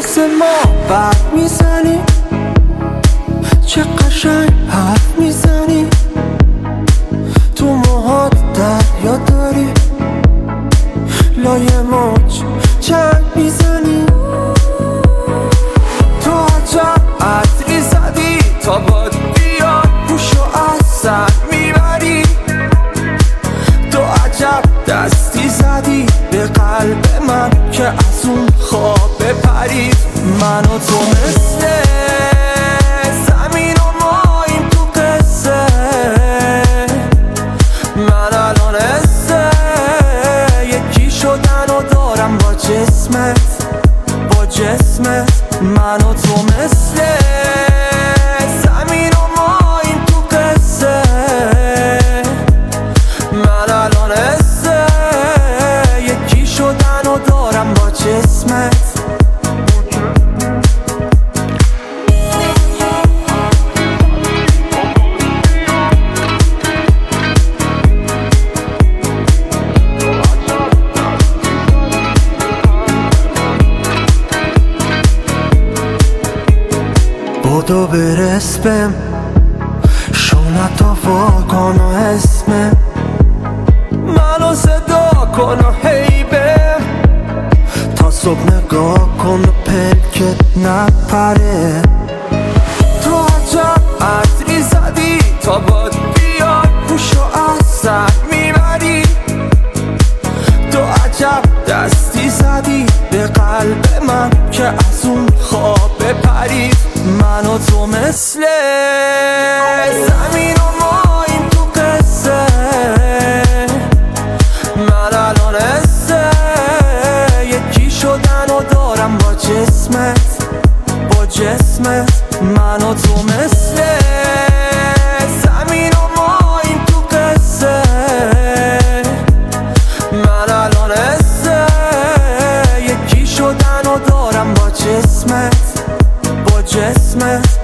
مثل ما برق میزنی، چه قشنگ حرف میزنی، تو موهات دریا داری، لای موج چنگ میزنی، تو عجب عطری زدی تا باد بیاد گوشو از سر میبری، تو عجب دستی زدی به قلب من که از اون خواب بپرید. من و تو مثل زمین و ماییم تو قصه، من الان حسه یکی شدن و دارم با جسمت، با جسمت. من و تو مثل زمین و ماییم تو قصه، من الان حسه یکی شدن و دارم با جسمت. بدو برس بهم شونتا واکن و اسمم، منو صدا کن و حیبه تا صبح نگاه کن و پلکت نپره، تو عجب عطری زدی تا باد بیاد گوشو از سر میبری، تو عجب دستی زدی به قلب من که از اون خواب بپرید. من و تو مثل زمین و ماییم تو قصه، من الان حسه یکی شدن و دارم با جسمت، با جسمت. من و تو مثل زمین و ماییم تو قصه، من الان حسه یکی شدن و دارم با جسمت، با جسمت.